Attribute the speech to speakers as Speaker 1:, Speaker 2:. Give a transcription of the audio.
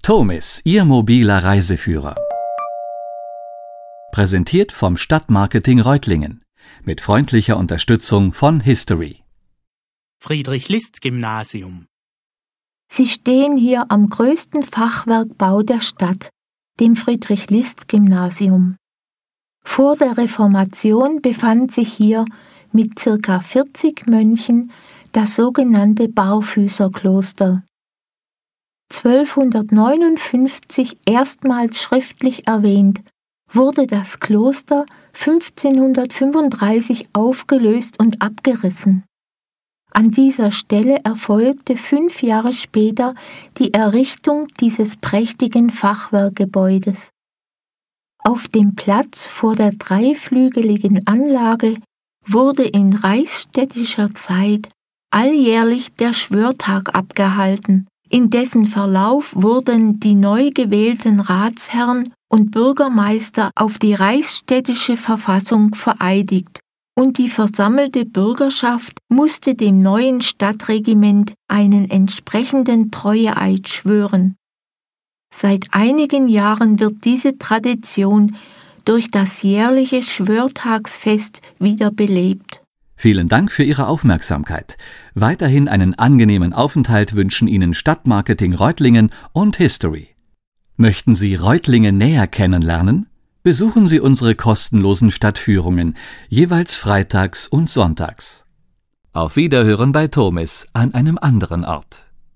Speaker 1: Tomis, Ihr mobiler Reiseführer. Präsentiert vom Stadtmarketing Reutlingen. Mit freundlicher Unterstützung von History.
Speaker 2: Friedrich-List-Gymnasium.
Speaker 3: Sie stehen hier am größten Fachwerkbau der Stadt, dem Friedrich-List-Gymnasium. Vor der Reformation befand sich hier mit ca. 40 Mönchen das sogenannte Barfüßerkloster. 1259 erstmals schriftlich erwähnt, wurde das Kloster 1535 aufgelöst und abgerissen. An dieser Stelle erfolgte 5 Jahre später die Errichtung dieses prächtigen Fachwerkgebäudes. Auf dem Platz vor der dreiflügeligen Anlage wurde in reichsstädtischer Zeit alljährlich der Schwörtag abgehalten. In dessen Verlauf wurden die neu gewählten Ratsherren und Bürgermeister auf die reichsstädtische Verfassung vereidigt, und die versammelte Bürgerschaft musste dem neuen Stadtregiment einen entsprechenden Treueeid schwören. Seit einigen Jahren wird diese Tradition durch das jährliche Schwörtagsfest wieder belebt.
Speaker 1: Vielen Dank für Ihre Aufmerksamkeit. Weiterhin einen angenehmen Aufenthalt wünschen Ihnen Stadtmarketing Reutlingen und History. Möchten Sie Reutlingen näher kennenlernen? Besuchen Sie unsere kostenlosen Stadtführungen, jeweils freitags und sonntags. Auf Wiederhören bei Tomis an einem anderen Ort.